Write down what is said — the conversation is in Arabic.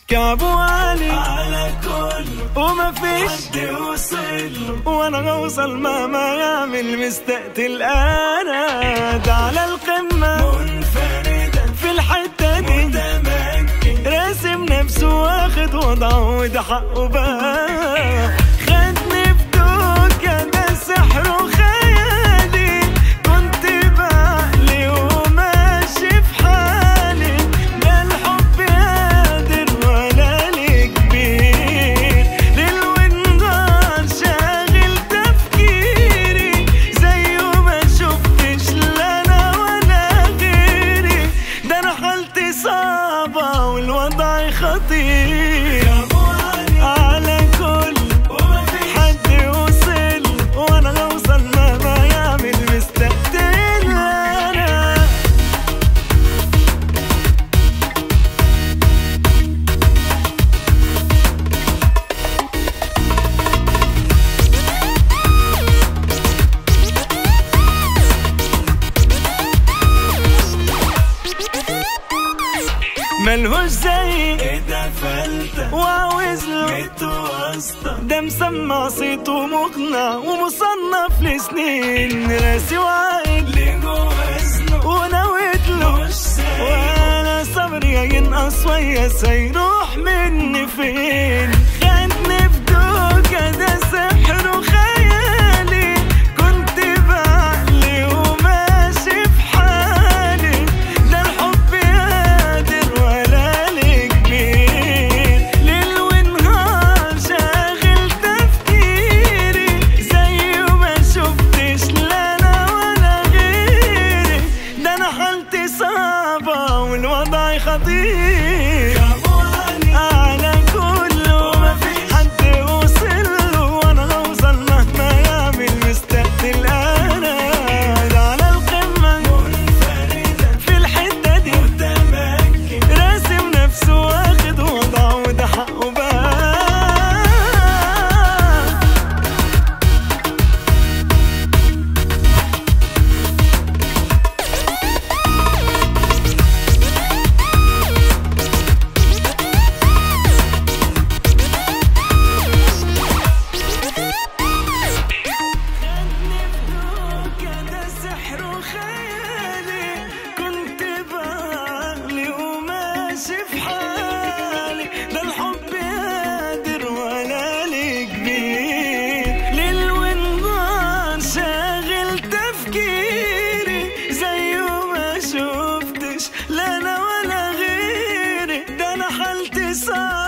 كعبه عالي على كل وما فيش حد وصل، وانا غوصل مهما يعمل مستقتل. انا ده على القمة منفردة في الحتة دي، متمكن راسم نفسه واخد وضعه وده حقه بقى. خدني في دوكة ده سحر وخيالي، كنت بعقلي وماشي في حالي. ده الحب قادر ولا لي كبير، ليل ونهار شاغل تفكيري، زيه ما شفتش لا انا ولا غيري. ده انا حالتي صعبة والوضع خطير، على كل حد وصل وانا غوصل مهما يعمل مستقتل. انا ملهوش زي كده فلتة وعاوز له متوسطة، ده مسمع صيته مقنع ومصنف لسنين. راسي وعقل لجوازنا ونويت له مش سايب، وانا صبري ينقص ويا سيروح مني فين. خدني في دوكة ده سحر وخيالي، كنت بعقلي وماشي في حالي. ده الحب قادر ولا لي كبير، ليل ونهار شاغل تفكيري، زيه ما شفتش لا انا ولا غيري. ده انا حالتي صعبة والوضع خطير، على كله حد وصل وانا غوصل مهما يعمل مستقتل. انا ده على القمة منفردة في الحتة دي، متمكن راسم نفسه واخد وضعه وده حقه بقى. كده سحر وخيالي، كنت بعقلي وماشي في حالي. ده الحب قادر ولا لي كبير، ليل ونهار شاغل تفكيري، زيه ما شفتش لا انا ولا غيري. ده انا حالتي صعبة